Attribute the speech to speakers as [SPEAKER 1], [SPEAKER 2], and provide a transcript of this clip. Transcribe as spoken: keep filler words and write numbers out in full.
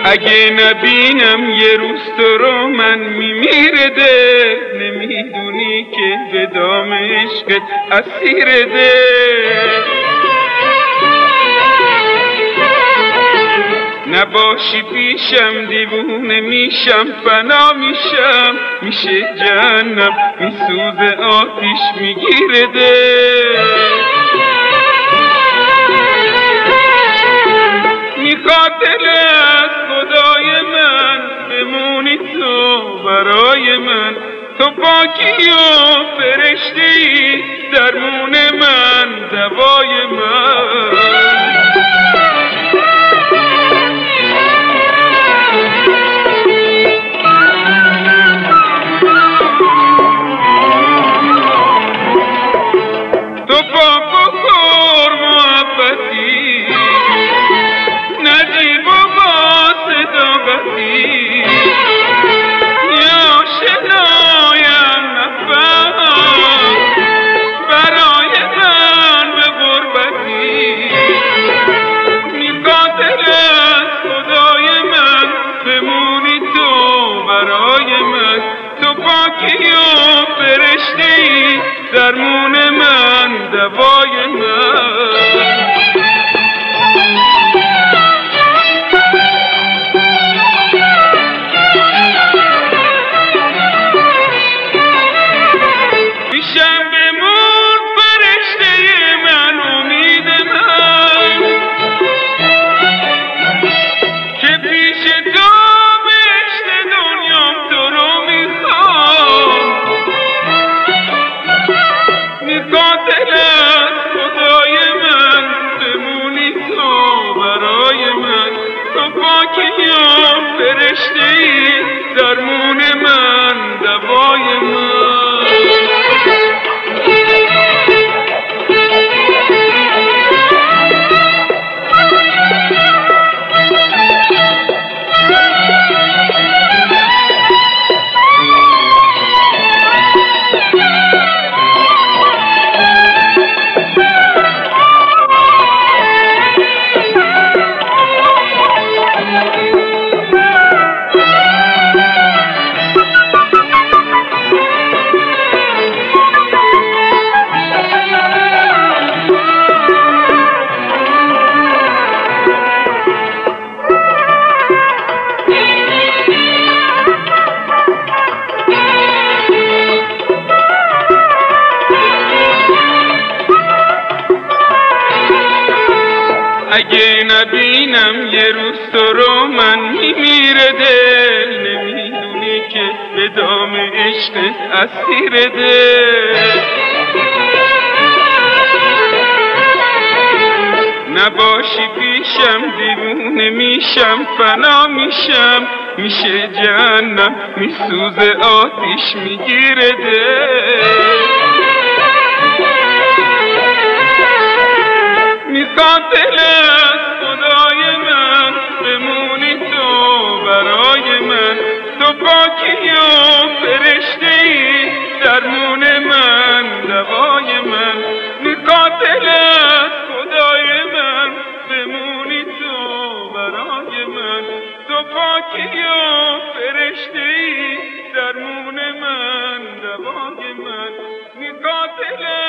[SPEAKER 1] اگه نبینم یه روز تو رو من میمیره دل، نمیدونی که به دام عشقت اسیر دل. نباشی پیشم دیوونه میشم، فنا میشم، میشه جهنم، میسوزه آتیش میگیره دل. میخواد دل از خدای من بمونی تو برای من، تو پاکی و فرشته‌ای درمون من، دوای من. تو پاک و پر محبتی، نجیب و با صداقتی، یا شنایم نفهم برای من به غربتی. میخواد دل از خدای من بمونی تو برای من، تو پاکی و فرشته‌ای درمون من، دوای من. فرشته‌ای درمون من، دوای من. اگه نبینم یه روز تو رو من میمیره دل، نمیدونی که به دام عشقت اسیر دل. نباشی پیشم دیوونه میشم، فنا میشم، میشه جهنم، میسوزه آتیش میگیره دل. میخواد دل از خدای من بمونی تو برای من، تو پاکی و فرشته‌ای درمون من، دوای من. میخواد دل از خدای من بمونی تو برای من، تو پاکی و فرشته‌ای درمون من، دوای من. میخواد دل